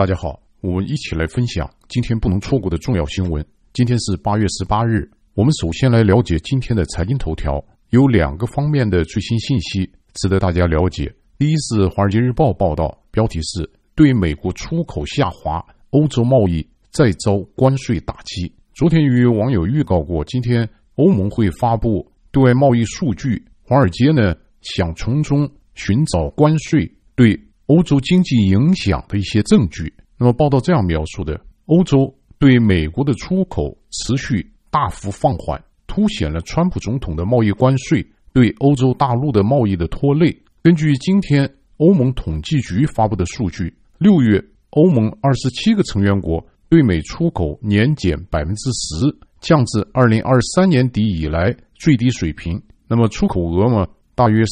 大家好，我们一起来分享今天不能错过的重要新闻。今天是8月18日，我们首先来了解今天的财经头条，有2个方面的最新信息值得大家了解。第一是《华尔街日报》报道，标题是对美国出口下滑，欧洲贸易再遭关税打击。昨天与网友预告过，今天欧盟会发布对外贸易数据，华尔街呢想从中寻找关税对欧洲经济影响的一些证据。那么报道这样描述的，欧洲对美国的出口持续大幅放缓，凸显了川普总统的贸易关税对欧洲大陆的贸易的拖累。根据今天欧盟统计局发布的数据，6月欧盟27个成员国对美出口年减 10%， 降至2023年底以来最低水平。那么出口额嘛，大约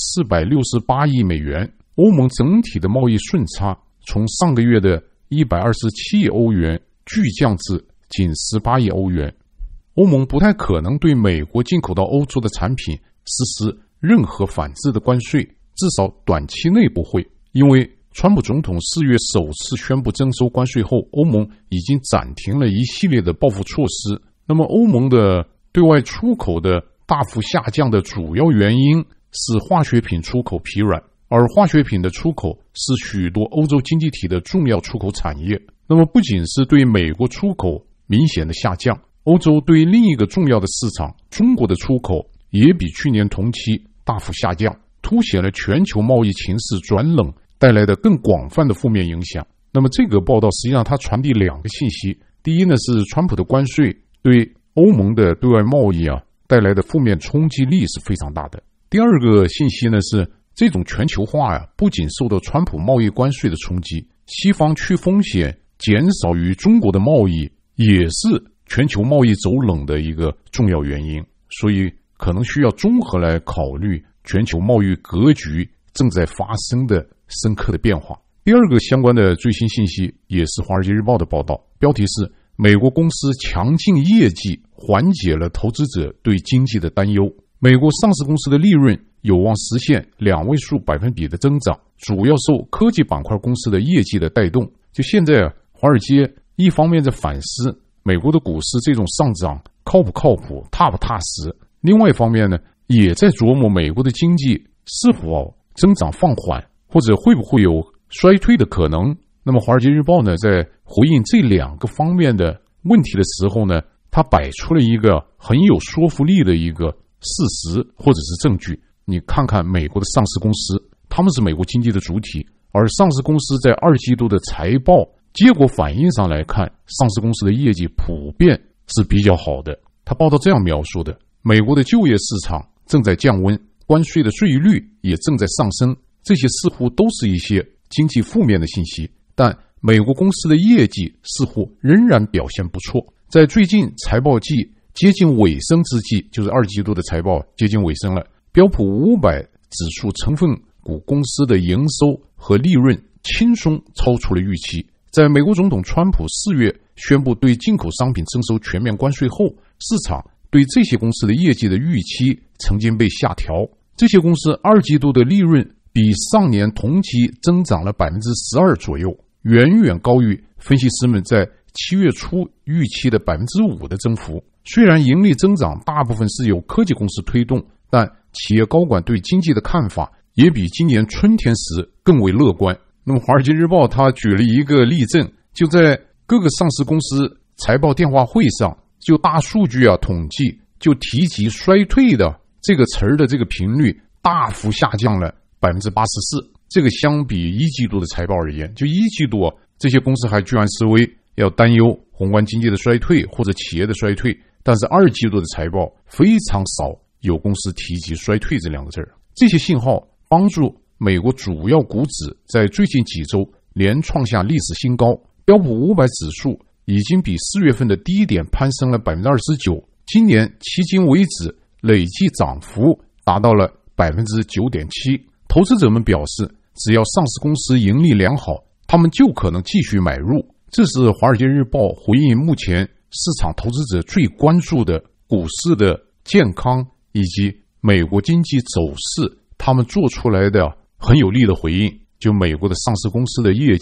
468亿美元。欧盟整体的贸易顺差从上个月的127亿欧元巨降至仅18亿欧元。欧盟不太可能对美国进口到欧洲的产品实施任何反制的关税，至少短期内不会。因为川普总统4月首次宣布征收关税后，欧盟已经暂停了一系列的报复措施。那么欧盟的对外出口的大幅下降的主要原因是化学品出口疲软，而化学品的出口是许多欧洲经济体的重要出口产业。那么不仅是对美国出口明显的下降，欧洲对另一个重要的市场中国的出口也比去年同期大幅下降，凸显了全球贸易情势转冷带来的更广泛的负面影响。那么这个报道实际上它传递2个信息。第一呢，是川普的关税对欧盟的对外贸易带来的负面冲击力是非常大的。第二个信息呢，是这种全球化不仅受到川普贸易关税的冲击，西方去风险减少与中国的贸易也是全球贸易走冷的一个重要原因，所以可能需要综合来考虑全球贸易格局正在发生的深刻的变化。第二个相关的最新信息也是《华尔街日报》的报道，标题是美国公司强劲业绩缓解了投资者对经济的担忧。美国上市公司的利润有望实现2位数百分比的增长，主要受科技板块公司的业绩的带动。就现在华尔街一方面在反思美国的股市这种上涨靠不靠谱、踏不踏实，另外一方面呢，也在琢磨美国的经济是否增长放缓，或者会不会有衰退的可能。那么《华尔街日报》呢，在回应这2个方面的问题的时候呢，它摆出了一个很有说服力的一个事实或者是证据。你看看美国的上市公司，他们是美国经济的主体，而上市公司在2季度的财报结果反应上来看，上市公司的业绩普遍是比较好的。他报道这样描述的，美国的就业市场正在降温，关税的税率也正在上升，这些似乎都是一些经济负面的信息，但美国公司的业绩似乎仍然表现不错。在最近财报季接近尾声之际，就是2季度的财报接近尾声了，标普500指数成分股公司的营收和利润轻松超出了预期。在美国总统川普4月宣布对进口商品征收全面关税后，市场对这些公司的业绩的预期曾经被下调。这些公司2季度的利润比上年同期增长了 12% 左右，远远高于分析师们在7月初预期的 5% 的增幅。虽然盈利增长大部分是由科技公司推动，但企业高管对经济的看法也比今年春天时更为乐观。那么《华尔街日报》他举了一个例证，就在各个上市公司财报电话会上，就大数据统计，就提及衰退的这个词儿的这个频率大幅下降了 84%。 这个相比1季度的财报而言，就1季度这些公司还居安思危，要担忧宏观经济的衰退或者企业的衰退，但是2季度的财报非常少有公司提及衰退这2个字。这些信号帮助美国主要股指在最近几周连创下历史新高，标普500指数已经比4月份的低点攀升了 29%， 今年迄今为止累计涨幅达到了 9.7%。 投资者们表示，只要上市公司盈利良好，他们就可能继续买入。这是《华尔街日报》回应目前市场投资者最关注的股市的健康以及美国经济走势，他们做出来的很有力的回应。就美国的上市公司的业绩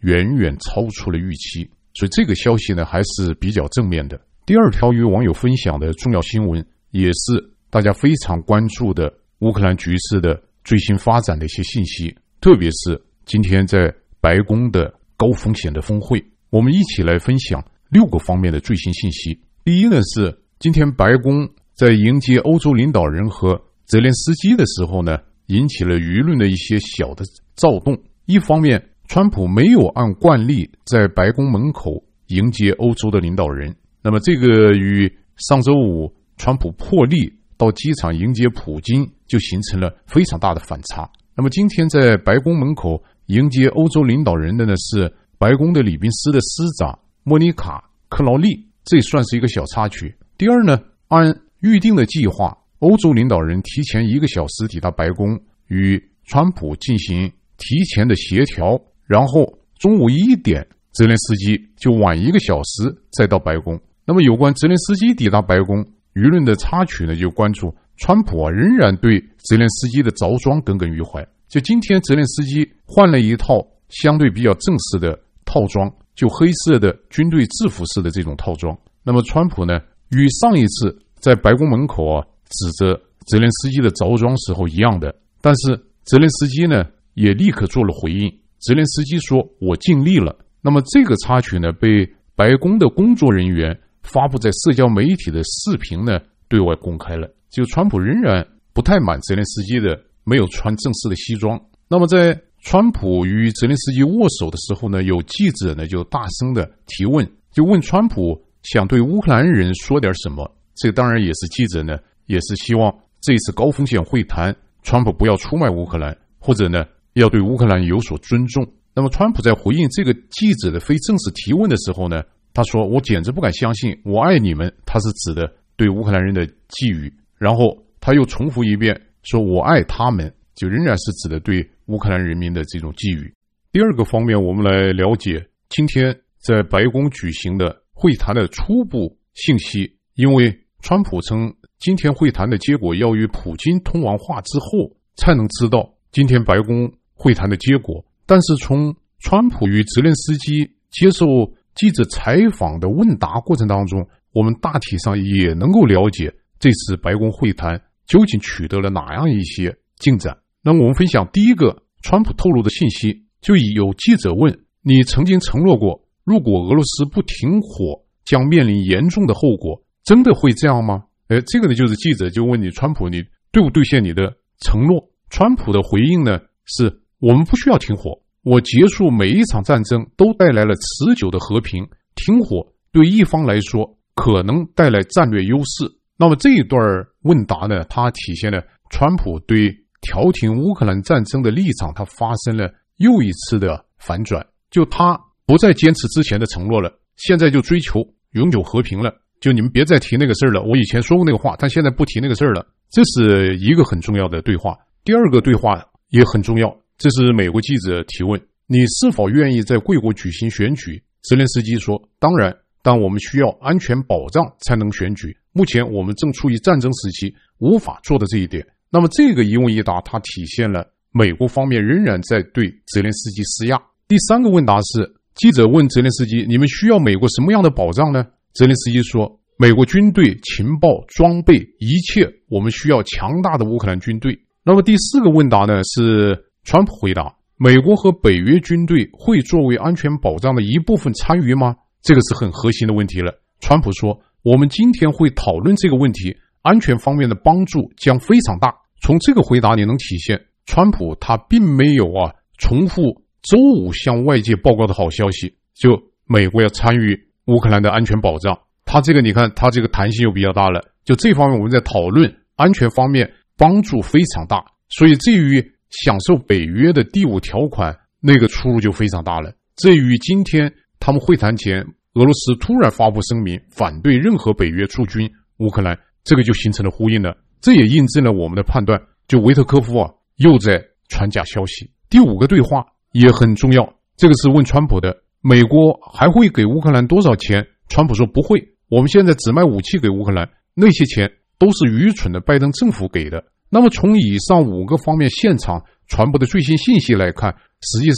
远远超出了预期，所以这个消息呢还是比较正面的。第二条与网友分享的重要新闻，也是大家非常关注的乌克兰局势的最新发展的一些信息，特别是今天在白宫的高风险的峰会，我们一起来分享6个方面的最新信息。第一呢是今天白宫在迎接欧洲领导人和泽连斯基的时候呢，引起了舆论的一些小的躁动。一方面，川普没有按惯例在白宫门口迎接欧洲的领导人，那么这个与上周五川普破例到机场迎接普京就形成了非常大的反差。那么今天在白宫门口迎接欧洲领导人的呢是白宫的礼宾司的司长莫妮卡·克劳利，这算是一个小插曲。第二呢，按预定的计划，欧洲领导人提前1个小时抵达白宫，与川普进行提前的协调，然后中午1点，泽连斯基就晚1个小时再到白宫。那么有关泽连斯基抵达白宫，舆论的插曲呢就关注川普仍然对泽连斯基的着装耿耿于怀。就今天泽连斯基换了一套相对比较正式的套装，就黑色的军队制服式的这种套装。那么川普呢与上一次在白宫门口指责泽连斯基的着装时候一样的，但是泽连斯基呢也立刻做了回应。泽连斯基说我尽力了。那么这个插曲呢被白宫的工作人员发布在社交媒体的视频呢对外公开了。就川普仍然不太满泽连斯基的没有穿正式的西装。那么在川普与泽连斯基握手的时候呢，有记者呢就大声的提问，就问川普想对乌克兰人说点什么。这个当然也是记者呢也是希望这次高风险会谈川普不要出卖乌克兰，或者呢要对乌克兰有所尊重。那么川普在回应这个记者的非正式提问的时候呢，他说我简直不敢相信我爱你们，他是指的对乌克兰人的寄语，然后他又重复一遍说我爱他们，就仍然是指的对乌克兰人民的这种寄语。第二个方面，我们来了解今天在白宫举行的会谈的初步信息。因为川普称今天会谈的结果要与普京通完话之后才能知道今天白宫会谈的结果，但是从川普与泽连斯基接受记者采访的问答过程当中，我们大体上也能够了解这次白宫会谈究竟取得了哪样一些进展。那么我们分享第一个川普透露的信息，就有记者问你曾经承诺过如果俄罗斯不停火将面临严重的后果，真的会这样吗？这个呢就是记者就问你川普你对不兑现你的承诺。川普的回应呢是我们不需要停火，我结束每一场战争都带来了持久的和平，停火对一方来说可能带来战略优势。那么这一段问答呢，它体现了川普对调停乌克兰战争的立场，它发生了又一次的反转。就他不再坚持之前的承诺了，现在就追求永久和平了，就你们别再提那个事儿了，我以前说过那个话，但现在不提那个事儿了。这是一个很重要的对话。第二个对话也很重要，这是美国记者提问你是否愿意在贵国举行选举。泽连斯基说当然，但我们需要安全保障才能选举，目前我们正处于战争时期，无法做到这一点。那么这个一问一答，它体现了美国方面仍然在对泽连斯基施压。第三个问答是记者问泽连斯基你们需要美国什么样的保障呢？泽连斯基说美国军队、情报、装备，一切我们需要强大的乌克兰军队。那么第四个问答呢是川普回答美国和北约军队会作为安全保障的一部分参与吗？这个是很核心的问题了。川普说我们今天会讨论这个问题，安全方面的帮助将非常大。从这个回答你能体现川普他并没有重复周五向外界报告的好消息，就美国要参与乌克兰的安全保障。他这个你看他这个弹性又比较大了，就这方面我们在讨论安全方面帮助非常大，所以至于享受北约的第5条款那个出入就非常大了。至于今天他们会谈前俄罗斯突然发布声明反对任何北约驻军乌克兰，这个就形成了呼应了。这也印证了我们的判断，就维特科夫又在传假消息。第5个对话也很重要，这个是问川普的美国还会给乌克兰多少钱？川普说不会，我们现在只卖武器给乌克兰，那些钱都是愚蠢的拜登政府给的。那么从以上5个方面现场传播的最新信息来看，实际上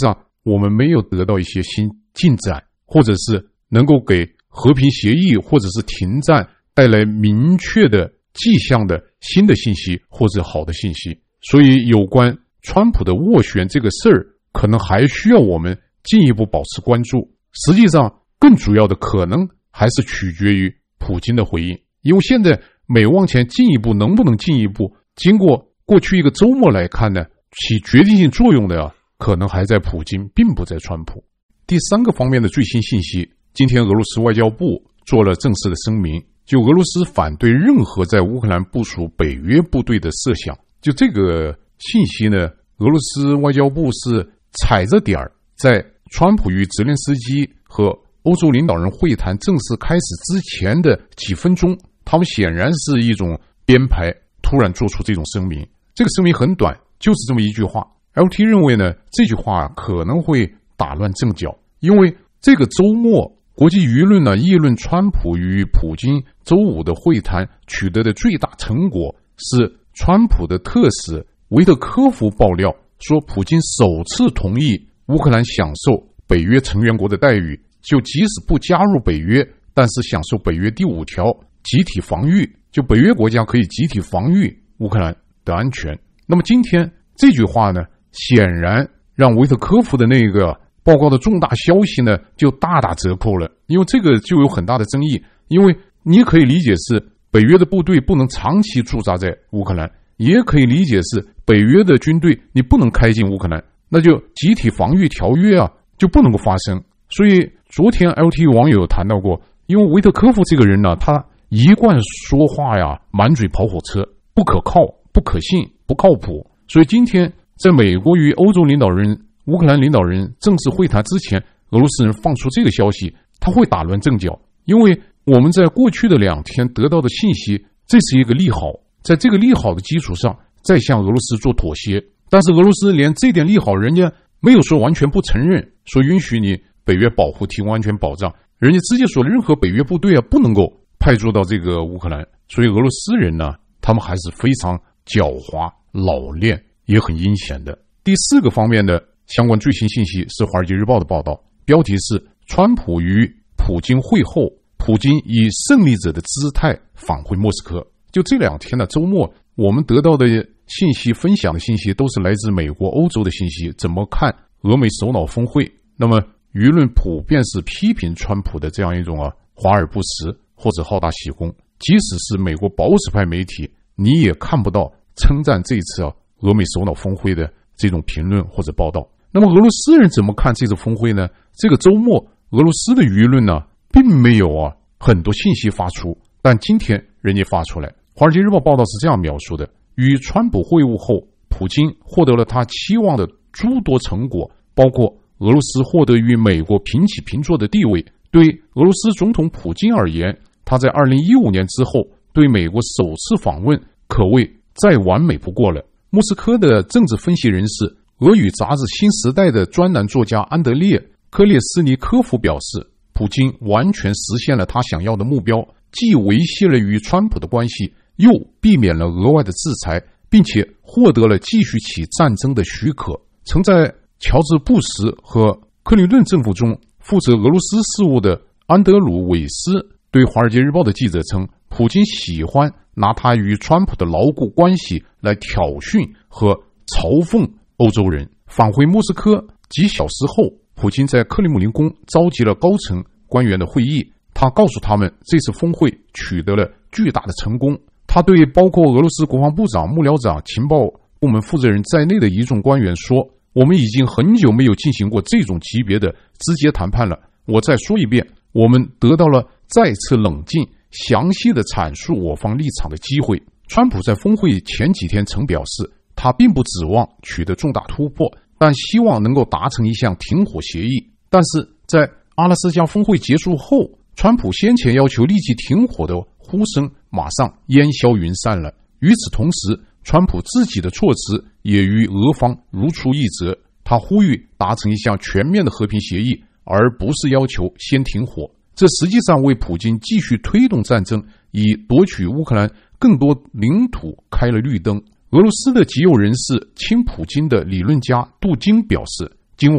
我们没有得到一些新进展，或者是能够给和平协议或者是停战带来明确的迹象的新的信息或者好的信息。所以有关川普的斡旋这个事儿，可能还需要我们进一步保持关注。实际上更主要的可能还是取决于普京的回应，因为现在美往前进一步能不能进一步，经过过去一个周末来看呢，起决定性作用的可能还在普京，并不在川普。第三个方面的最新信息，今天俄罗斯外交部做了正式的声明，就俄罗斯反对任何在乌克兰部署北约部队的设想。就这个信息呢，俄罗斯外交部是踩着点儿，在川普与泽连斯基和欧洲领导人会谈正式开始之前的几分钟，他们显然是一种编排，突然做出这种声明。这个声明很短，就是这么一句话。LT 认为呢，这句话可能会打乱阵脚，因为这个周末国际舆论呢议论川普与普京周五的会谈取得的最大成果是川普的特使维特科夫爆料说，普京首次同意乌克兰享受北约成员国的待遇，就即使不加入北约，但是享受北约第5条集体防御，就北约国家可以集体防御乌克兰的安全。那么今天这句话呢，显然让维特科夫的那个报告的重大消息呢就大打折扣了，因为这个就有很大的争议。因为你可以理解是北约的部队不能长期驻扎在乌克兰，也可以理解是北约的军队你不能开进乌克兰，那就集体防御条约就不能够发生。所以昨天 LT 网友谈到过，因为维特科夫这个人呢，他一贯说话满嘴跑火车，不可靠、不可信、不靠谱。所以今天在美国与欧洲领导人、乌克兰领导人正式会谈之前，俄罗斯人放出这个消息，他会打乱阵脚。因为我们在过去的2天得到的信息，这是一个利好，在这个利好的基础上再向俄罗斯做妥协。但是俄罗斯连这点利好人家没有说完全不承认，说允许你北约保护提供安全保障，人家直接说任何北约部队不能够派驻到这个乌克兰。所以俄罗斯人呢，他们还是非常狡猾、老练，也很阴险的。第4个方面的相关最新信息是《华尔街日报》的报道，标题是川普与普京会后，普京以胜利者的姿态返回莫斯科。就这2天的周末，我们得到的信息、分享的信息都是来自美国、欧洲的信息，怎么看俄美首脑峰会。那么舆论普遍是批评川普的这样一种华而不实或者好大喜功，即使是美国保守派媒体，你也看不到称赞这次俄美首脑峰会的这种评论或者报道。那么俄罗斯人怎么看这次峰会呢？这个周末俄罗斯的舆论呢并没有很多信息发出，但今天人家发出来。华尔街日报报道是这样描述的，与川普会晤后，普京获得了他期望的诸多成果，包括俄罗斯获得与美国平起平坐的地位。对俄罗斯总统普京而言，他在2015年之后对美国首次访问可谓再完美不过了。莫斯科的政治分析人士、俄语杂志《新时代》的专栏作家安德烈·科列斯尼科夫表示，普京完全实现了他想要的目标，既维系了与川普的关系，又避免了额外的制裁，并且获得了继续起战争的许可。曾在乔治·布什和克林顿政府中负责俄罗斯事务的安德鲁·韦斯对《华尔街日报》的记者称，普京喜欢拿他与川普的牢固关系来挑衅和嘲讽欧洲人。返回莫斯科几小时后，普京在克里姆林宫召集了高层官员的会议，他告诉他们这次峰会取得了巨大的成功。他对包括俄罗斯国防部长、幕僚长、情报部门负责人在内的一众官员说，我们已经很久没有进行过这种级别的直接谈判了。我再说一遍，我们得到了再次冷静、详细的阐述我方立场的机会。川普在峰会前几天曾表示，他并不指望取得重大突破，但希望能够达成一项停火协议。但是在阿拉斯加峰会结束后，川普先前要求立即停火的呼声马上烟消云散了。与此同时，川普自己的措辞也与俄方如出一辙，他呼吁达成一项全面的和平协议，而不是要求先停火。这实际上为普京继续推动战争，以夺取乌克兰更多领土开了绿灯。俄罗斯的极右人士亲普京的理论家杜金表示，今晚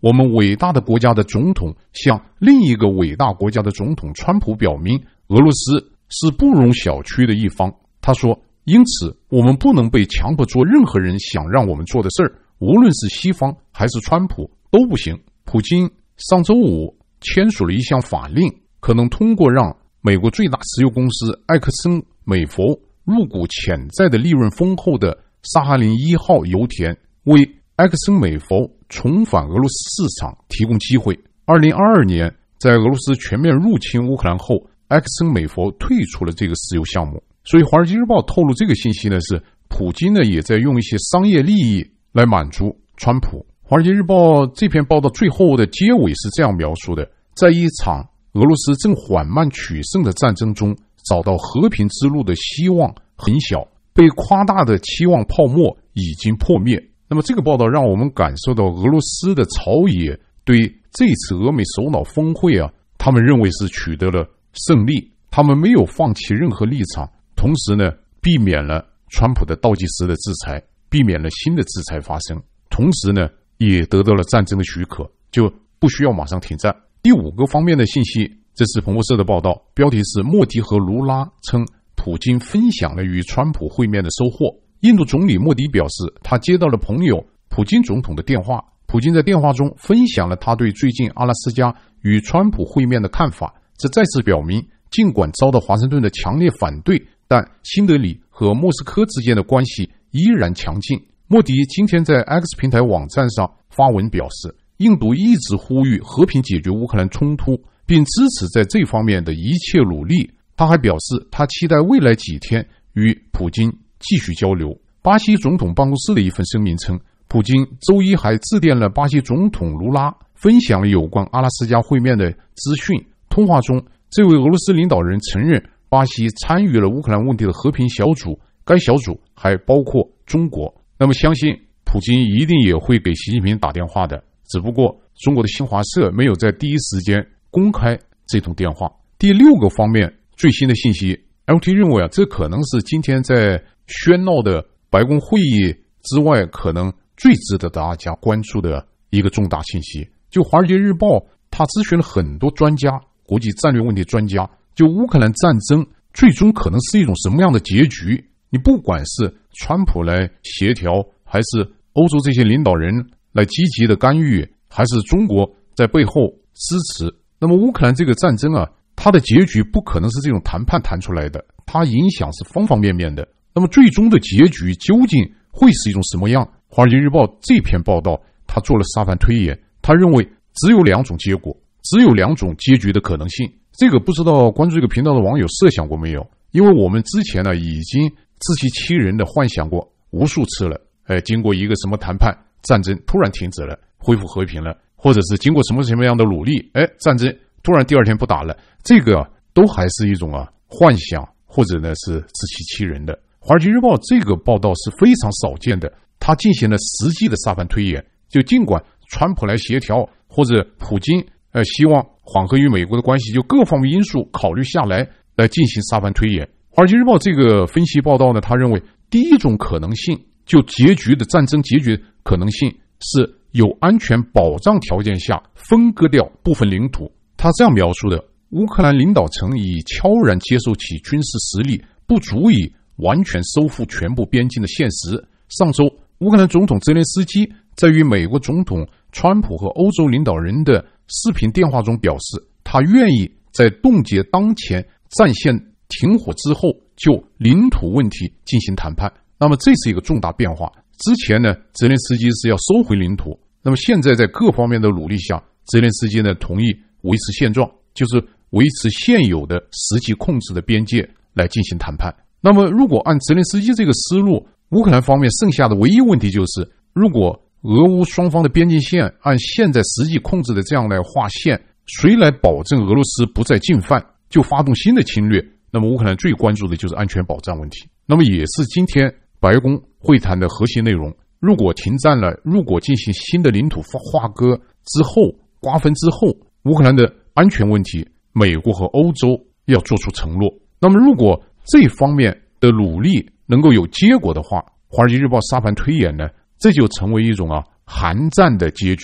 我们伟大的国家的总统向另一个伟大国家的总统川普表明，俄罗斯是不容小觑的一方。他说，因此我们不能被强迫做任何人想让我们做的事儿，无论是西方还是川普都不行。普京上周五签署了一项法令，可能通过让美国最大石油公司埃克森美孚入股潜在的利润丰厚的萨哈林1号油田，为埃克森美孚重返俄罗斯市场提供机会。2022年，在俄罗斯全面入侵乌克兰后，埃克森美孚退出了这个石油项目。所以《华尔街日报》透露这个信息呢，是普京呢也在用一些商业利益来满足川普。《华尔街日报》这篇报道最后的结尾是这样描述的：在一场俄罗斯正缓慢取胜的战争中，找到和平之路的希望很小，被夸大的期望泡沫已经破灭。那么这个报道让我们感受到俄罗斯的朝野对这次俄美首脑峰会他们认为是取得了胜利，他们没有放弃任何立场，同时呢，避免了川普的倒计时的制裁，避免了新的制裁发生，同时呢，也得到了战争的许可，就不需要马上停战。第5个方面的信息，这是彭博社的报道，标题是莫迪和卢拉称普京分享了与川普会面的收获。印度总理莫迪表示，他接到了朋友普京总统的电话，普京在电话中分享了他对最近阿拉斯加与川普会面的看法。这再次表明，尽管遭到华盛顿的强烈反对，但新德里和莫斯科之间的关系依然强劲。莫迪今天在 X 平台网站上发文表示，印度一直呼吁和平解决乌克兰冲突，并支持在这方面的一切努力。他还表示，他期待未来几天与普京继续交流。巴西总统办公室的一份声明称，普京周一还致电了巴西总统卢拉，分享了有关阿拉斯加会面的资讯。通话中，这位俄罗斯领导人承认巴西参与了乌克兰问题的和平小组，该小组还包括中国。那么相信普京一定也会给习近平打电话的，只不过中国的新华社没有在第一时间公开这通电话。第6个方面最新的信息， LT 认为这可能是今天在喧闹的白宫会议之外可能最值得大家关注的一个重大信息。就《华尔街日报》他咨询了很多专家，国际战略问题专家，就乌克兰战争最终可能是一种什么样的结局，你不管是川普来协调，还是欧洲这些领导人来积极的干预，还是中国在背后支持，那么乌克兰这个战争它的结局不可能是这种谈判谈出来的，它影响是方方面面的。那么最终的结局究竟会是一种什么样？华尔街日报这篇报道他做了沙盘推演，他认为只有2种结果，只有2种结局的可能性。这个不知道关注这个频道的网友设想过没有？因为我们之前已经自欺欺人的幻想过无数次了。经过一个什么谈判，战争突然停止了，恢复和平了，或者是经过什么样的努力，战争突然第2天不打了，这个都还是一种幻想，或者呢是自欺欺人的。华尔街日报这个报道是非常少见的，他进行了实际的沙盘推演，就尽管川普来协调，或者普京希望缓和与美国的关系，就各方面因素考虑下来进行沙盘推演。华尔街日报这个分析报道呢，他认为第1种可能性，就结局的战争结局可能性是有安全保障条件下分割掉部分领土。他这样描述的：乌克兰领导层已悄然接受其军事实力不足以完全收复全部边境的现实。上周，乌克兰总统泽连斯基在与美国总统川普和欧洲领导人的视频电话中表示，他愿意在冻结当前战线停火之后就领土问题进行谈判。那么这是一个重大变化。之前呢，泽连斯基是要收回领土，那么现在在各方面的努力下，泽连斯基呢同意维持现状，就是维持现有的实际控制的边界来进行谈判。那么如果按泽连斯基这个思路，乌克兰方面剩下的唯一问题就是，如果俄乌双方的边境线按现在实际控制的这样来划线，谁来保证俄罗斯不再进犯，就发动新的侵略？那么乌克兰最关注的就是安全保障问题，那么也是今天白宫会谈的核心内容。如果停战了，如果进行新的领土划割之后，瓜分之后，乌克兰的安全问题，美国和欧洲要做出承诺。那么如果这方面的努力能够有结果的话，华尔街日报沙盘推演呢，这就成为一种寒战的结局。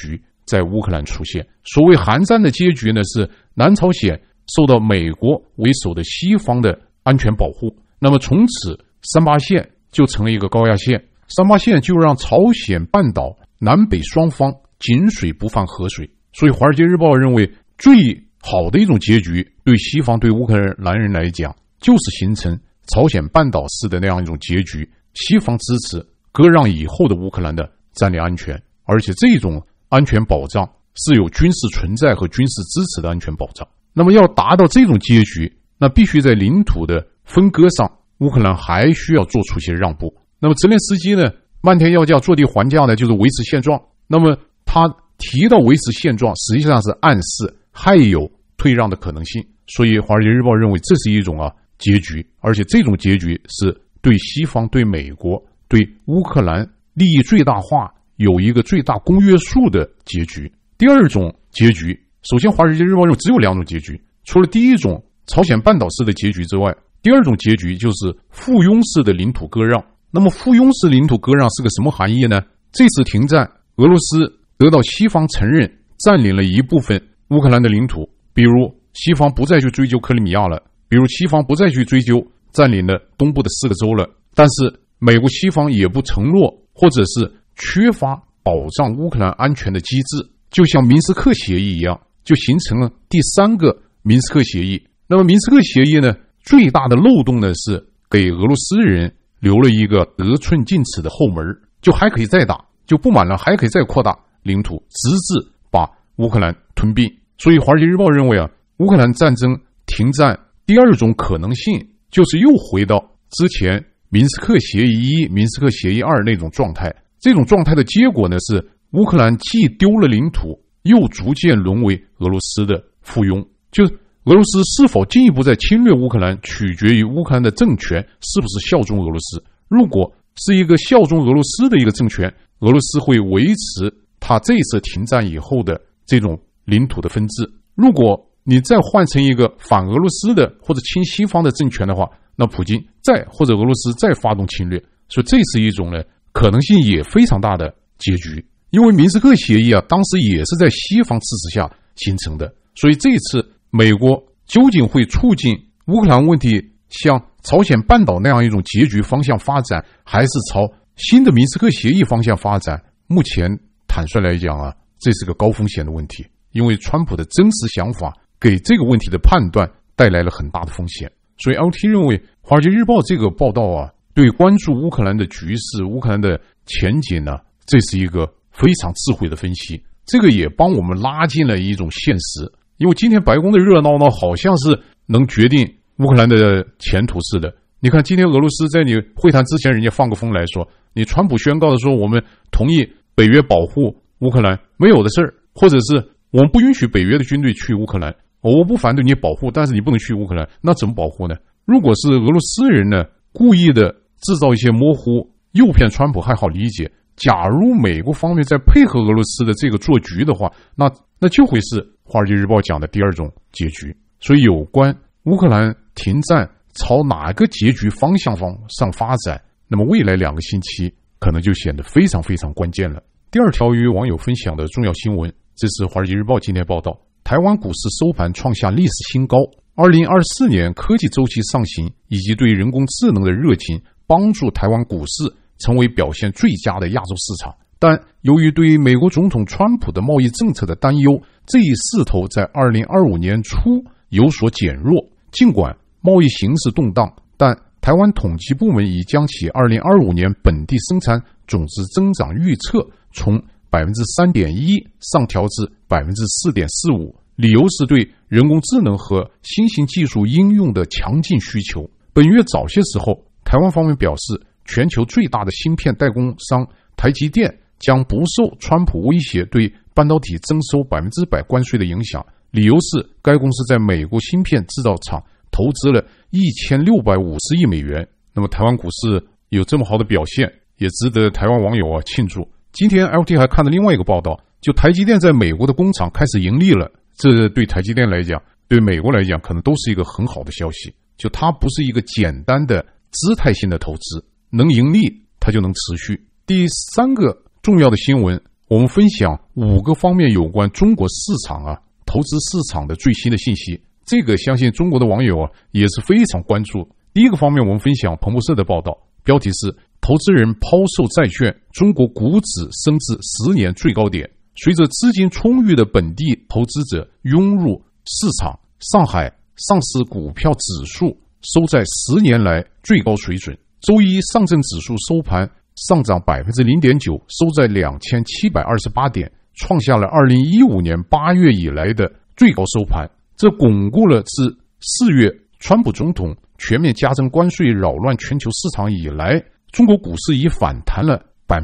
在乌克兰出现。所谓韩战的结局呢，是南朝鲜受到美国为首的西方的安全保护，那么从此38线就成了一个高压线，38线就让朝鲜半岛南北双方井水不犯河水。所以华尔街日报认为，最好的一种结局对西方对乌克兰人来讲，就是形成朝鲜半岛式的那样一种结局，西方支持割让以后的乌克兰的战略安全，而且这种安全保障是有军事存在和军事支持的安全保障。那么要达到这种结局，那必须在领土的分割上，乌克兰还需要做出些让步。那么泽连斯基呢，漫天要价坐地还价呢，就是维持现状。那么他提到维持现状，实际上是暗示还有退让的可能性。所以华尔街日报认为这是一种结局，而且这种结局是对西方、对美国、对乌克兰利益最大化有一个最大公约数的结局。第二种结局，首先华尔街日报认为只有两种结局，除了第一种朝鲜半岛式的结局之外，第二种结局就是附庸式的领土割让。那么附庸式领土割让是个什么含义呢？这次停战，俄罗斯得到西方承认占领了一部分乌克兰的领土，比如西方不再去追究克里米亚了，比如西方不再去追究占领了东部的4个州了，但是美国西方也不承诺或者是缺乏保障乌克兰安全的机制，就像明斯克协议一样，就形成了第3个明斯克协议。那么明斯克协议呢，最大的漏洞呢是给俄罗斯人留了一个得寸进尺的后门，就还可以再打，就不满了还可以再扩大领土，直至把乌克兰吞并。所以华尔街日报认为乌克兰战争停战第二种可能性就是又回到之前明斯克协议1、明斯克协议2那种状态。这种状态的结果呢是乌克兰既丢了领土，又逐渐沦为俄罗斯的附庸。就是俄罗斯是否进一步在侵略乌克兰，取决于乌克兰的政权是不是效忠俄罗斯。如果是一个效忠俄罗斯的一个政权，俄罗斯会维持他这次停战以后的这种领土的分治。如果你再换成一个反俄罗斯的或者亲西方的政权的话，那普京再或者俄罗斯再发动侵略，所以这是一种呢可能性也非常大的结局。因为明斯克协议当时也是在西方支持下形成的，所以这次美国究竟会促进乌克兰问题向朝鲜半岛那样一种结局方向发展，还是朝新的明斯克协议方向发展，目前坦率来讲这是个高风险的问题，因为川普的真实想法给这个问题的判断带来了很大的风险。所以 LT 认为华尔街日报这个报道对关注乌克兰的局势、乌克兰的前景这是一个非常智慧的分析，这个也帮我们拉近了一种现实。因为今天白宫的热闹呢，好像是能决定乌克兰的前途似的。你看今天俄罗斯在你会谈之前，人家放个风来说，你川普宣告的说我们同意北约保护乌克兰，没有的事儿，或者是我们不允许北约的军队去乌克兰，我不反对你保护，但是你不能去乌克兰，那怎么保护呢？如果是俄罗斯人呢故意的制造一些模糊，诱骗川普还好理解，假如美国方面在配合俄罗斯的这个做局的话，那就会是华尔街日报讲的第二种结局。所以有关乌克兰停战朝哪个结局方向上发展，那么未来2个星期可能就显得非常非常关键了。第二条与网友分享的重要新闻，这是华尔街日报今天报道，台湾股市收盘创下历史新高。2024年科技周期上行以及对人工智能的热情，帮助台湾股市成为表现最佳的亚洲市场。但由于对于美国总统川普的贸易政策的担忧，这一势头在2025年初有所减弱。尽管贸易形势动荡，但台湾统计部门已将其2025年本地生产总值增长预测从 3.1% 上调至 4.45%， 理由是对人工智能和新型技术应用的强劲需求。本月早些时候，台湾方面表示，全球最大的芯片代工商台积电将不受川普威胁对半导体征收100%关税的影响，理由是该公司在美国芯片制造厂投资了1650亿美元。那么台湾股市有这么好的表现，也值得台湾网友庆祝。今天 LT 还看了另外一个报道，就台积电在美国的工厂开始盈利了，这对台积电来讲，对美国来讲可能都是一个很好的消息。就它不是一个简单的姿态性的投资，能盈利它就能持续。第3个重要的新闻， 我们分享5个方面有关中国市场投资市场的最新的信息。这个相信中国的网友也是非常关注。第一个方面，我们分享彭博社的报道，标题是投资人抛售债券，中国股指升至10年最高点。随着资金充裕的本地投资者涌入市场，上海上市股票指数收在10年来最高水准。周一上证指数收盘上涨 0.9%， 收在2728点，创下了2015年8月以来的最高收盘。这巩固了自4月川普总统全面加征关税扰乱全球市场以来，中国股市已反弹了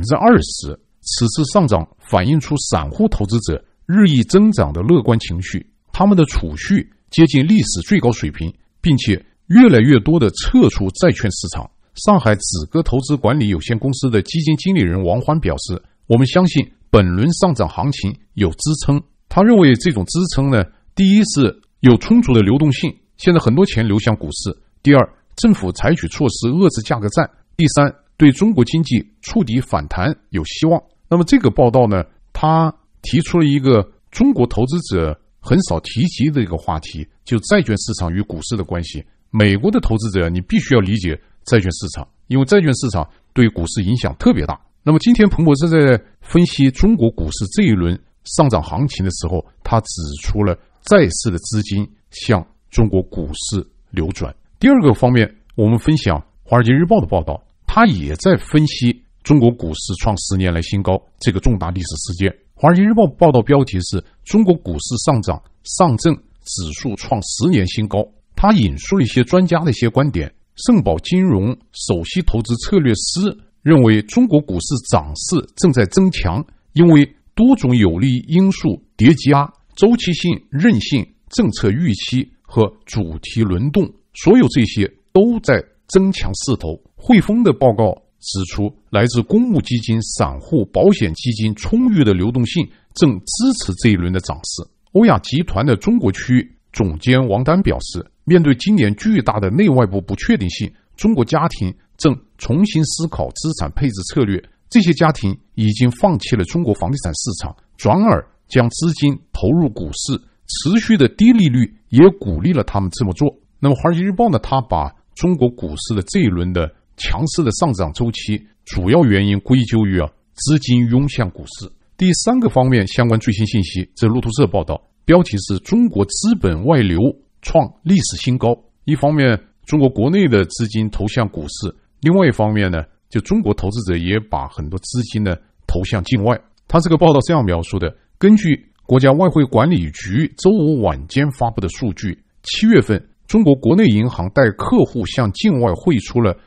20%。 此次上涨反映出散户投资者日益增长的乐观情绪，他们的储蓄接近历史最高水平，并且越来越多地撤出债券市场。上海紫鸽投资管理有限公司的基金经理人王欢表示，我们相信本轮上涨行情有支撑。他认为这种支撑呢，第一是有充足的流动性，现在很多钱流向股市；第二，政府采取措施遏制价格战；第三，对中国经济触底反弹有希望。那么这个报道呢，他提出了一个中国投资者很少提及的一个话题，就债券市场与股市的关系。美国的投资者你必须要理解债券市场，因为债券市场对股市影响特别大。那么今天彭博社在分析中国股市这一轮上涨行情的时候，他指出了债市的资金向中国股市流转。第二个方面，我们分享华尔街日报的报道，他也在分析中国股市创10年来新高这个重大历史事件。华尔街日报报道标题是中国股市上涨，上证指数创10年新高。他引述了一些专家的一些观点，盛宝金融首席投资策略师认为，中国股市涨势正在增强，因为多种有利因素叠加，周期性、韧性、政策预期和主题轮动，所有这些都在增强势头。汇丰的报告指出，来自公募基金、散户、保险基金充裕的流动性正支持这一轮的涨势。欧亚集团的中国区总监王丹表示，面对今年巨大的内外部不确定性，中国家庭正重新思考资产配置策略。这些家庭已经放弃了中国房地产市场，转而将资金投入股市，持续的低利率也鼓励了他们这么做。那么华尔街日报呢，他把中国股市的这一轮的强势的上涨周期主要原因归咎于资金涌向股市。第三个方面相关最新信息，这路透社报道，标题是中国资本外流创历史新高。一方面中国国内的资金投向股市，另外一方面呢，就中国投资者也把很多资金呢投向境外。他这个报道这样描述的，根据国家外汇管理局周五晚间发布的数据，7月份中国国内银行带客户向境外汇出了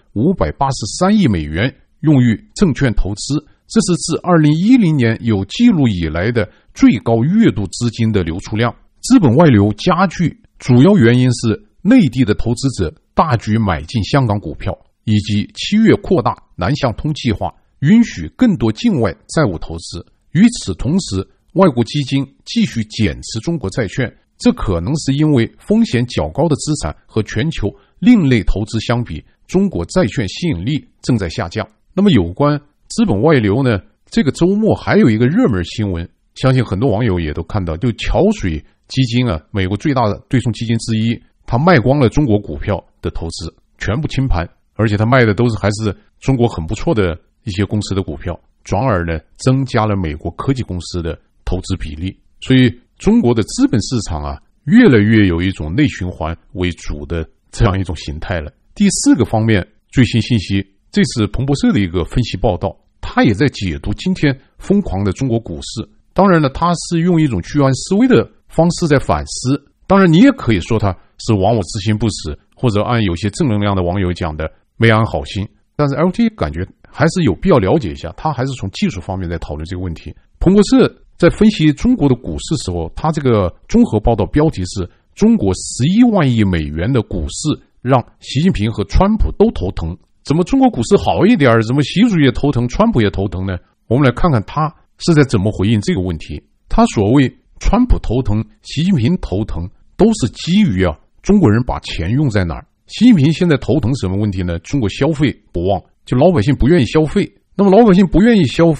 583亿美元用于证券投资，这是自2010年有记录以来的最高月度资金的流出量。资本外流加剧，主要原因是内地的投资者大举买进香港股票，以及7月扩大南向通计划，允许更多境外债务投资。与此同时，外国基金继续减持中国债券，这可能是因为风险较高的资产和全球另类投资相比，中国债券吸引力正在下降。那么有关资本外流呢，这个周末还有一个热门新闻，相信很多网友也都看到，就桥水基金美国最大的对冲基金之一，他卖光了中国股票的投资，全部清盘，而且他卖的都是还是中国很不错的一些公司的股票，转而呢增加了美国科技公司的投资比例。所以中国的资本市场越来越有一种内循环为主的这样一种形态了。第四个方面最新信息，这是彭博社的一个分析报道，他也在解读今天疯狂的中国股市。当然了，他是用一种居安思危的方式在反思，当然你也可以说他是亡我之心不死，或者按有些正能量的网友讲的没安好心。但是 LT 感觉还是有必要了解一下，他还是从技术方面在讨论这个问题。彭博社在分析中国的股市时候，他这个综合报道标题是中国11万亿美元的股市让习近平和川普都头疼。怎么中国股市好一点，怎么习主席也头疼，川普也头疼呢？我们来看看他是在怎么回应这个问题。他所谓川普头疼，习近平头疼，都是基于中国人把钱用在哪儿。习近平现在头疼什么问题呢？中国消费不旺，就老百姓不愿意消费。那么老百姓不愿意消费，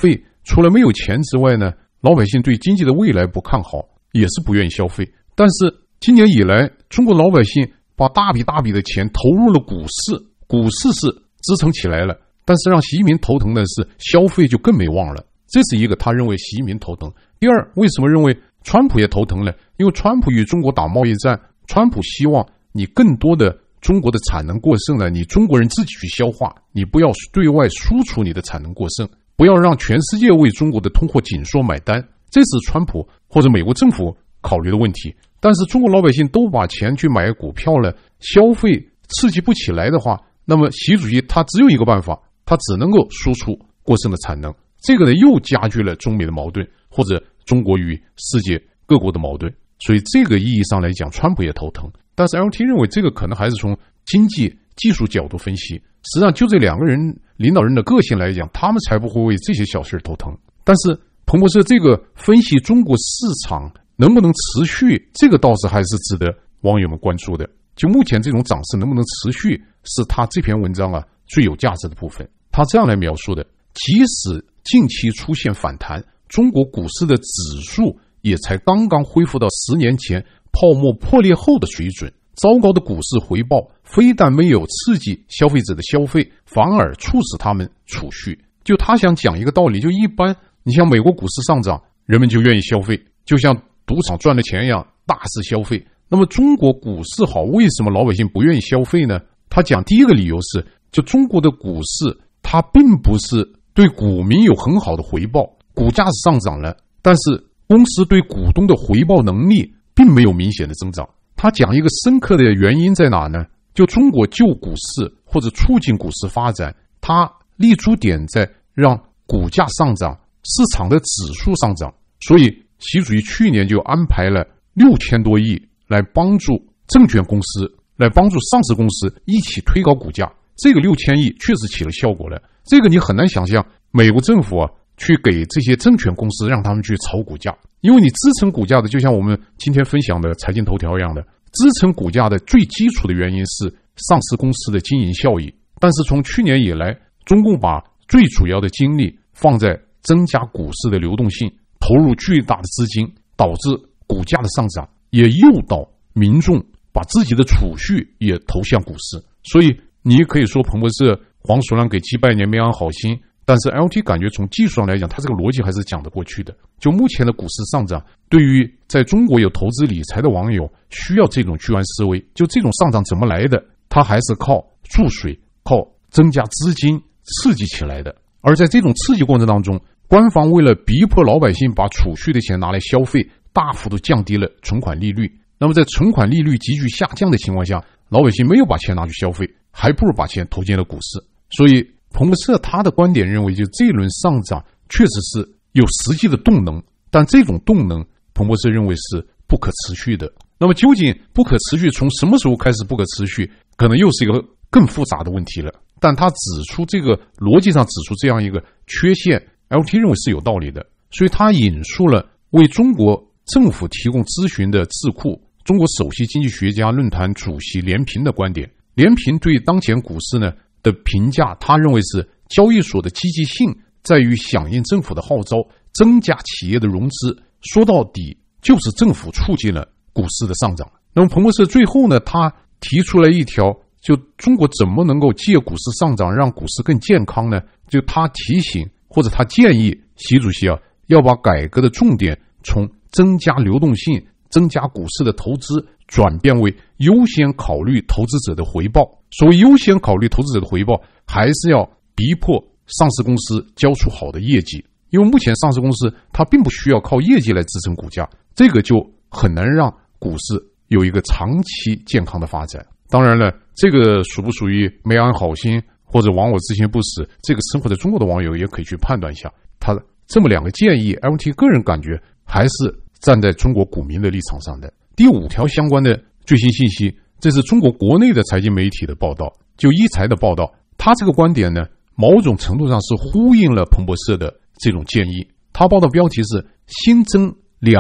除了没有钱之外呢，老百姓对经济的未来不看好，也是不愿意消费。但是今年以来，中国老百姓把大笔大笔的钱投入了股市，股市是支撑起来了，但是让习近平头疼的是消费就更没望了。这是一个他认为习近平头疼。第二，为什么认为川普也头疼呢？因为川普与中国打贸易战，川普希望你更多的中国的产能过剩呢，你中国人自己去消化，你不要对外输出你的产能过剩，不要让全世界为中国的通货紧缩买单，这是川普或者美国政府考虑的问题。但是中国老百姓都把钱去买股票了，消费刺激不起来的话，那么习主席他只有一个办法，他只能够输出过剩的产能。这个呢又加剧了中美的矛盾，或者中国与世界各国的矛盾。所以这个意义上来讲，川普也头疼。但是 LT 认为这个可能还是从经济技术角度分析，实际上就这两个人领导人的个性来讲，他们才不会为这些小事头疼。但是彭博社这个分析中国市场能不能持续，这个倒是还是值得网友们关注的。就目前这种涨势能不能持续，是他这篇文章最有价值的部分。他这样来描述的：即使近期出现反弹，中国股市的指数也才刚刚恢复到10年前泡沫破裂后的水准。糟糕的股市回报非但没有刺激消费者的消费，反而促使他们储蓄。就他想讲一个道理，就一般你像美国股市上涨，人们就愿意消费，就像赌场赚了钱一样，大肆消费。那么中国股市好，为什么老百姓不愿意消费呢？他讲第一个理由是，就中国的股市它并不是对股民有很好的回报，股价是上涨了，但是公司对股东的回报能力并没有明显的增长。他讲一个深刻的原因在哪呢？就中国救股市或者促进股市发展，它立足点在让股价上涨，市场的指数上涨。所以习主席去年就安排了6000多亿来帮助证券公司，来帮助上市公司一起推高股价。这个6000亿确实起了效果了。这个你很难想象美国政府去给这些证券公司让他们去炒股价，因为你支撑股价的，就像我们今天分享的财经头条一样的，支撑股价的最基础的原因是上市公司的经营效益。但是从去年以来，中共把最主要的精力放在增加股市的流动性，投入巨大的资金，导致股价的上涨，也诱导民众把自己的储蓄也投向股市。所以你可以说彭博社黄鼠狼给鸡拜年没安好心，但是 LT 感觉从技术上来讲，它这个逻辑还是讲得过去的。就目前的股市上涨，对于在中国有投资理财的网友需要这种居安思危。就这种上涨怎么来的？它还是靠注水，靠增加资金刺激起来的。而在这种刺激过程当中，官方为了逼迫老百姓把储蓄的钱拿来消费，大幅度降低了存款利率。那么在存款利率急剧下降的情况下，老百姓没有把钱拿去消费，还不如把钱投进了股市。所以彭博社他的观点认为，就这一轮上涨确实是有实际的动能，但这种动能彭博社认为是不可持续的。那么究竟不可持续从什么时候开始不可持续，可能又是一个更复杂的问题了。但他指出这个逻辑上指出这样一个缺陷， LT 认为是有道理的。所以他引述了为中国政府提供咨询的智库中国首席经济学家论坛主席连平的观点。连平对当前股市呢的评价，他认为是交易所的积极性在于响应政府的号召，增加企业的融资，说到底就是政府促进了股市的上涨。那么彭博社最后呢，他提出了一条，就中国怎么能够借股市上涨让股市更健康呢？就他提醒或者他建议习主席要把改革的重点从增加流动性、增加股市的投资转变为优先考虑投资者的回报。所谓优先考虑投资者的回报，还是要逼迫上市公司交出好的业绩，因为目前上市公司它并不需要靠业绩来支撑股价，这个就很难让股市有一个长期健康的发展。当然了，这个属不属于没安好心或者亡我之心不死，这个生活在中国的网友也可以去判断一下。他这么两个建议 LT 个人感觉还是站在中国股民的立场上的。第5条相关的最新信息，这是中国国内的财经媒体的报道，就一财的报道。他这个观点呢，某种程度上是呼应了彭博社的这种建议。他报道标题是新增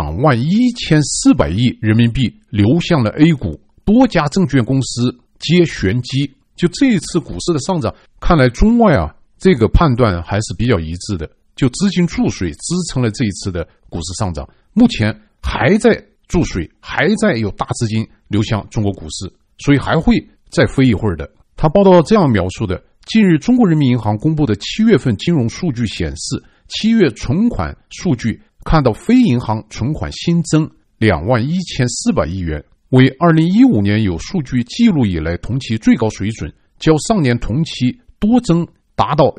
21400亿人民币流向了 A 股，多家证券公司皆玄机。就这一次股市的上涨，看来中外这个判断还是比较一致的。 就资金注水支撑了这一次的股市上涨，目前还在注水，还在有大资金流向中国股市，所以还会再飞一会儿的。他报道这样描述的：近日中国人民银行公布的7月份金融数据显示，7月存款数据看到非银行存款新增21400亿元，为2015年有数据记录以来同期最高水准，较上年同期多增达到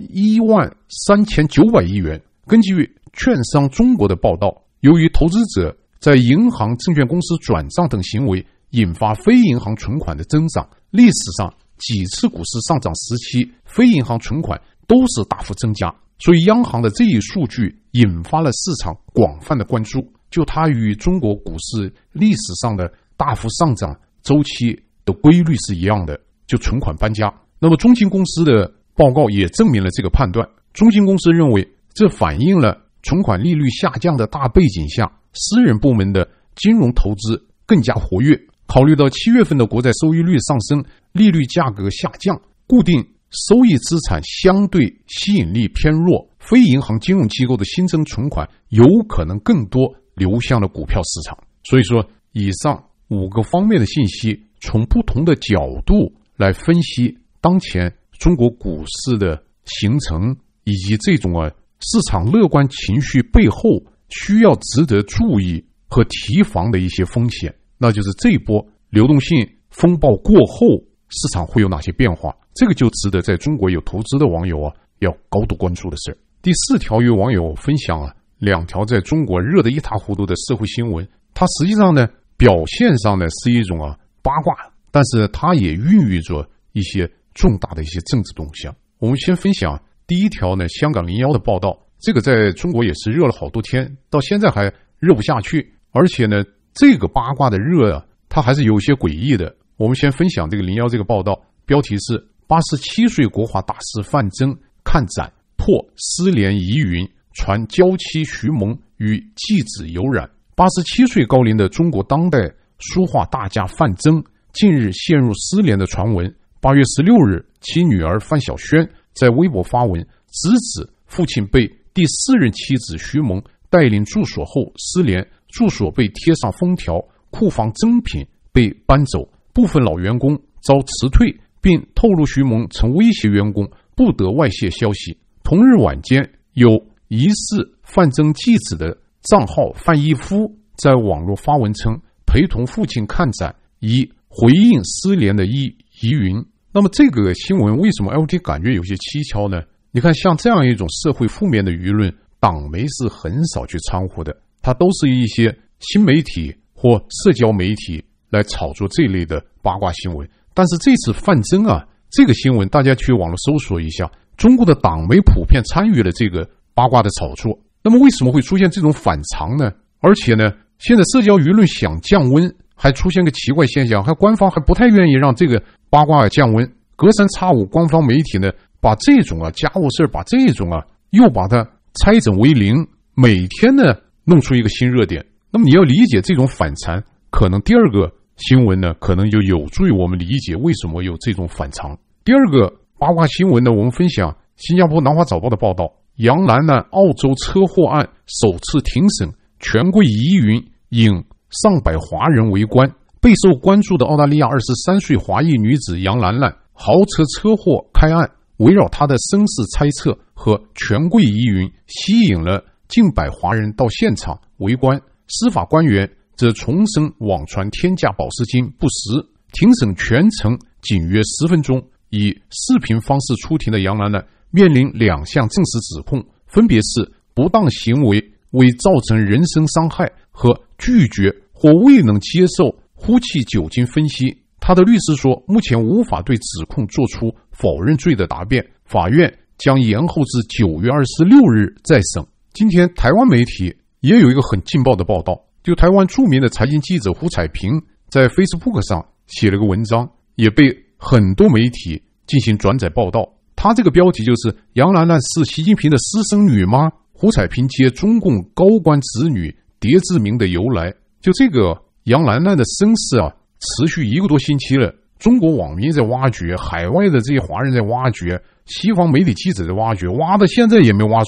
13900亿元。根据券商中国的报道，由于投资者在银行、证券公司转账等行为引发非银行存款的增长，历史上几次股市上涨时期非银行存款都是大幅增加，所以央行的这一数据引发了市场广泛的关注，就它与中国股市历史上的大幅上涨周期的规律是一样的，就存款搬家。那么中金公司的报告也证明了这个判断。中金公司认为，这反映了存款利率下降的大背景下，私人部门的金融投资更加活跃。考虑到7月份的国债收益率上升，利率价格下降，固定收益资产相对吸引力偏弱，非银行金融机构的新增存款有可能更多流向了股票市场。所以说，以上5个方面的信息，从不同的角度来分析当前中国股市的形成，以及这种市场乐观情绪背后需要值得注意和提防的一些风险，那就是这一波流动性风暴过后市场会有哪些变化，这个就值得在中国有投资的网友要高度关注的事。第4条，与网友分享2条在中国热得一塌糊涂的社会新闻，它实际上呢表现上呢是一种八卦，但是它也孕育着一些重大的一些政治动向。我们先分享第1条呢，香港01的报道，这个在中国也是热了好多天，到现在还热不下去，而且呢这个八卦的热它还是有些诡异的。我们先分享这个01这个报道，标题是87岁国画大师范曾看展破失联疑云，传娇妻徐萌与继子有染。87岁高龄的中国当代书画大家范曾近日陷入失联的传闻。8月16日，其女儿范晓萱在微博发文，直指父亲被第4任妻子徐萌带领住所后失联，住所被贴上封条，库房珍品被搬走，部分老员工遭辞退，并透露徐萌曾威胁员工不得外泄消息。同日晚间，有疑似范曾继子的账号范一夫在网络发文称，陪同父亲看展，以回应失联的疑云。那么这个新闻为什么 LT 感觉有些蹊跷呢？你看，像这样一种社会负面的舆论，党媒是很少去掺和的，它都是一些新媒体或社交媒体来炒作这类的八卦新闻。但是这次范曾这个新闻大家去网络搜索一下，中国的党媒普遍参与了这个八卦的炒作。那么为什么会出现这种反常呢？而且呢，现在社交舆论想降温，还出现个奇怪现象，官方还不太愿意让这个八卦降温。隔三差五，官方媒体呢把这种家务事把这种又把它拆整为零，每天呢弄出一个新热点。那么你要理解这种反常，可能第2个新闻呢可能就有助于我们理解为什么有这种反常。第2个八卦新闻呢，我们分享新加坡南华早报的报道，杨澜呢澳洲车祸案首次庭审，权贵疑云引上百华人围观。备受关注的澳大利亚23岁华裔女子杨澜澜豪车车祸开案，围绕她的身世猜测和权贵疑云，吸引了近百华人到现场围观。司法官员则重申网传天价保释金不实。庭审全程仅约10分钟，以视频方式出庭的杨澜澜面临2项正式指控，分别是不当行为为造成人身伤害和拒绝或未能接受呼气酒精分析。他的律师说，目前无法对指控做出否认罪的答辩，法院将延后至9月26日再审。今天台湾媒体也有一个很劲爆的报道，就台湾著名的财经记者胡彩萍在 Facebook 上写了个文章，也被很多媒体进行转载报道。他这个标题就是杨澜澜是习近平的私生女吗？胡彩萍揭中共高官子女叠字名的由来。就这个杨澜澜的身世持续1个多星期了，中国网民在挖掘，海外的这些华人在挖掘，西方媒体记者在挖掘，挖到现在也没挖出来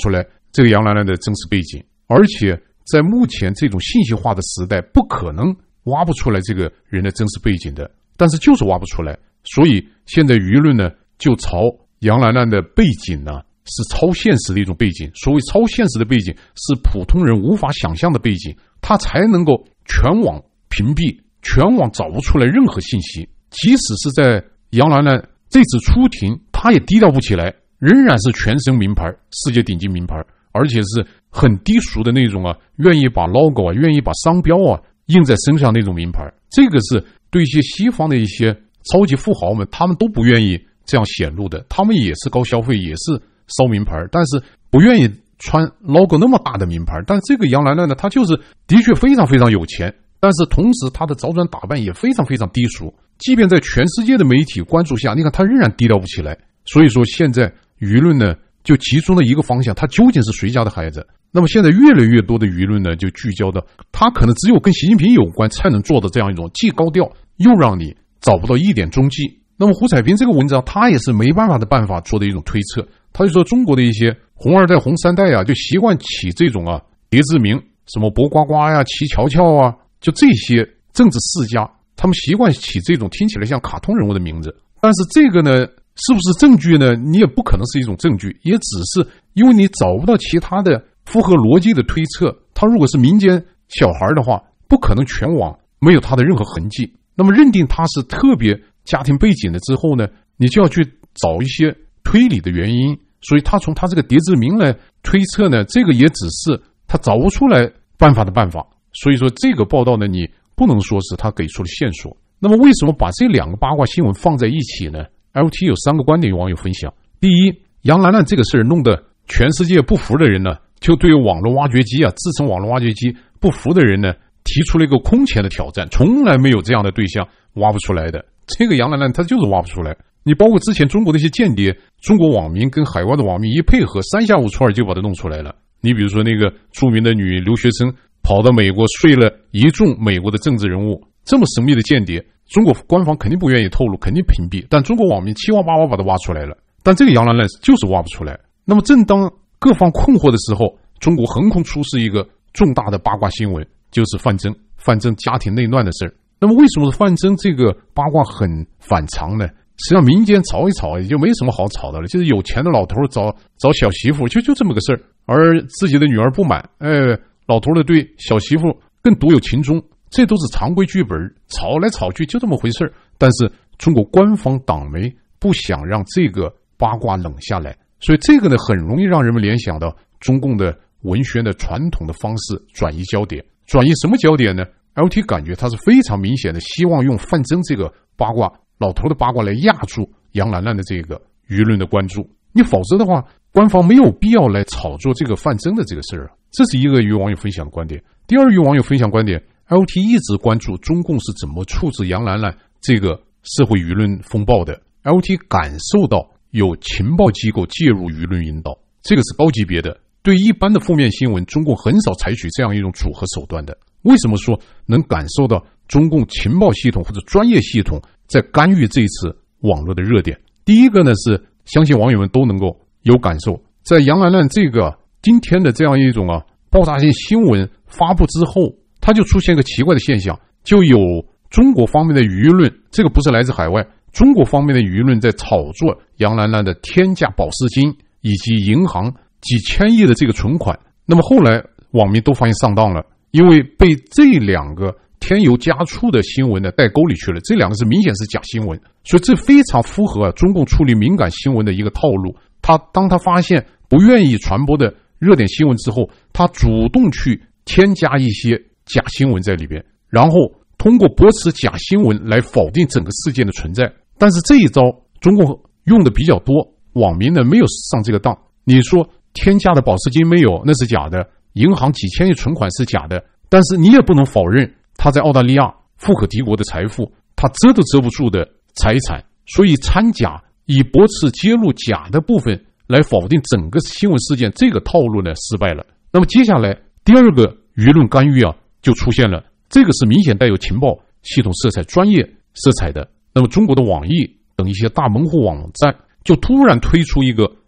这个杨兰兰的真实背景，而且在目前这种信息化的时代，不可能挖不出来这个人的真实背景的，但是就是挖不出来，所以现在舆论呢就朝杨兰兰的背景呢是超现实的一种背景。所谓超现实的背景，是普通人无法想象的背景，他才能够全网屏蔽，全网找不出来任何信息。即使是在杨兰兰这次出庭，他也低调不起来，仍然是全身名牌，世界顶级名牌，而且是很低俗的那种愿意把 logo 愿意把商标印在身上那种名牌。这个是对一些西方的一些超级富豪们，他们都不愿意这样显露的，他们也是高消费，也是烧名牌，但是不愿意穿 logo 那么大的名牌。但这个杨兰兰呢，她就是的确非常非常有钱，但是同时她的着装打扮也非常非常低俗，即便在全世界的媒体关注下，你看她仍然低调不起来。所以说现在舆论呢就集中了一个方向，她究竟是谁家的孩子。那么现在越来越多的舆论呢就聚焦到她可能只有跟习近平有关才能做的这样一种既高调又让你找不到一点踪迹。那么胡彩萍这个文章他也是没办法的办法做的一种推测，他就说中国的一些红二代红三代就习惯起这种叠字名，什么博呱呱齐乔乔就这些政治世家，他们习惯起这种听起来像卡通人物的名字。但是这个呢是不是证据呢？你也不可能是一种证据，也只是因为你找不到其他的符合逻辑的推测。他如果是民间小孩的话，不可能全网没有他的任何痕迹。那么认定他是特别家庭背景的之后呢，你就要去找一些推理的原因。所以他从他这个叠字名来推测呢，这个也只是他找不出来办法的办法。所以说这个报道呢，你不能说是他给出了线索。那么为什么把这两个八卦新闻放在一起呢？ LT 有3个观点与网友分享。第一，杨兰兰这个事儿弄得全世界不服的人呢，就对网络挖掘机自称网络挖掘机不服的人呢，提出了一个空前的挑战，从来没有这样的对象挖不出来的。这个杨兰兰他就是挖不出来。你包括之前中国的一些间谍，中国网民跟海外的网民一配合，3下5除2就把它弄出来了。你比如说那个著名的女留学生跑到美国睡了一众美国的政治人物，这么神秘的间谍，中国官方肯定不愿意透露，肯定屏蔽，但中国网民七挖八挖把它挖出来了。但这个杨兰兰就是挖不出来。那么正当各方困惑的时候，中国横空出世一个重大的八卦新闻，就是范增家庭内乱的事儿。那么为什么范增这个八卦很反常呢？实际上民间吵一吵也就没什么好吵的了，就是有钱的老头找小媳妇，就这么个事儿。而自己的女儿不满，老头的对小媳妇更独有情衷，这都是常规剧本，吵来吵去就这么回事儿。但是中国官方党媒不想让这个八卦冷下来，所以这个呢很容易让人们联想到中共的文宣的传统的方式转移焦点。转移什么焦点呢？ LT 感觉他是非常明显的希望用范增这个八卦，老头的八卦来压住杨兰兰的这个舆论的关注。你否则的话，官方没有必要来炒作这个范增的这个事儿。这是一个与网友分享的观点。第二，与网友分享观点， LT 一直关注中共是怎么处置杨兰兰这个社会舆论风暴的。 LT 感受到有情报机构介入舆论引导，这个是高级别的。对一般的负面新闻，中共很少采取这样一种组合手段的。为什么说能感受到中共情报系统或者专业系统在干预这次网络的热点？第一个呢是相信网友们都能够有感受，在杨兰兰这个今天的这样一种爆炸性新闻发布之后，它就出现一个奇怪的现象，就有中国方面的舆论，这个不是来自海外，中国方面的舆论在炒作杨兰兰的天价保释金以及银行几千亿的这个存款。那么后来网民都发现上当了，因为被这两个添油加醋的新闻呢带沟里去了，这两个是明显是假新闻，所以这非常符合中共处理敏感新闻的一个套路。当他发现不愿意传播的热点新闻之后，他主动去添加一些假新闻在里边，然后通过驳斥假新闻来否定整个事件的存在。但是这一招中共用的比较多，网民呢没有上这个当。你说天价的保释金没有，那是假的，银行几千亿存款是假的，但是你也不能否认他在澳大利亚富可敌国的财富，他遮都遮不住的财产。所以掺假以驳斥揭露假的部分来否定整个新闻事件，这个套路呢失败了。那么接下来第二个舆论干预就出现了，这个是明显带有情报系统色彩、专业色彩的。那么中国的网易等一些大门户网站就突然推出一个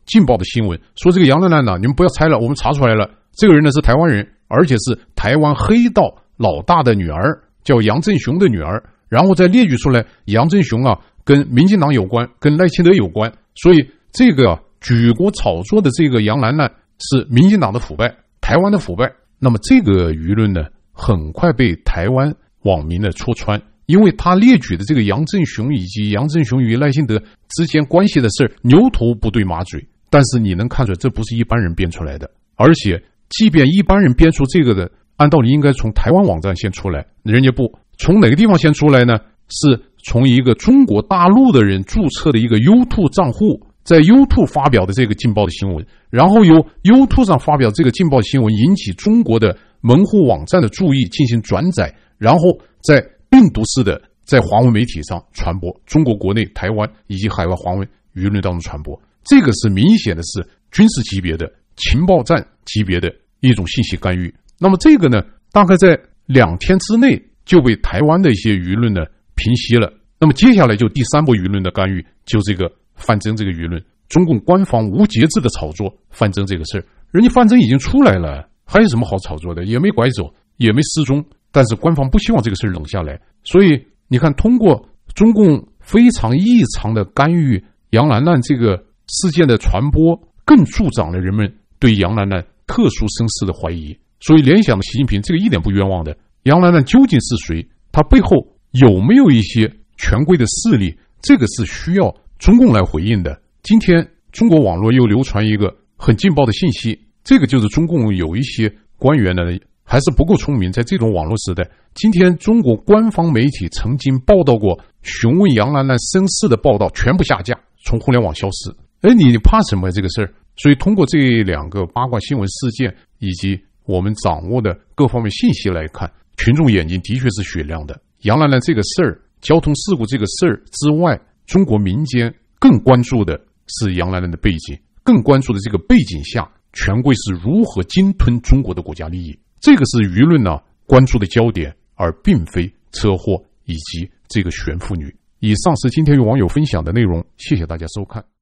劲爆的新闻，说这个杨兰兰呢，你们不要猜了，我们查出来了，这个人呢是台湾人，而且是台湾黑道老大的女儿，叫杨振雄的女儿，然后再列举出来杨振雄啊跟民进党有关，跟赖清德有关，所以这个举国炒作的这个杨兰兰是民进党的腐败，台湾的腐败。那么这个舆论呢，很快被台湾网民的戳穿，因为他列举的这个杨振雄以及杨振雄与赖清德之间关系的事牛头不对马嘴，但是你能看出来这不是一般人编出来的，而且即便一般人编出这个的，按道理应该从台湾网站先出来，人家不，从哪个地方先出来呢？是从一个中国大陆的人注册的一个 YouTube 账户，在 YouTube 发表的这个劲爆的新闻，然后由 YouTube 上发表这个劲爆新闻引起中国的门户网站的注意，进行转载，然后在病毒式的在华文媒体上传播，中国国内、台湾以及海外华文舆论当中传播，这个是明显的是军事级别的情报战级别的一种信息干预。那么这个呢，大概在2天之内就被台湾的一些舆论呢平息了。那么接下来就第3波舆论的干预，就这个范增这个舆论，中共官方无节制的炒作范增这个事儿，人家范增已经出来了，还有什么好炒作的？也没拐走，也没失踪，但是官方不希望这个事儿冷下来，所以你看，通过中共非常异常的干预杨兰兰这个事件的传播，更助长了人们对杨兰兰特殊身世的怀疑。所以联想的习近平这个一点不冤枉的，杨兰兰究竟是谁？他背后有没有一些权贵的势力？这个是需要中共来回应的。今天中国网络又流传一个很劲爆的信息，这个就是中共有一些官员呢还是不够聪明，在这种网络时代，今天中国官方媒体曾经报道过询问杨兰兰身世的报道全部下架，从互联网消失。你怕什么这个事儿？所以通过这2个八卦新闻事件以及我们掌握的各方面信息来看，群众眼睛的确是雪亮的。杨兰兰这个事儿，交通事故这个事儿之外，中国民间更关注的是杨兰兰的背景，更关注的这个背景下，权贵是如何鲸吞中国的国家利益。这个是舆论呢关注的焦点，而并非车祸以及这个悬妇女。以上是今天与网友分享的内容，谢谢大家收看。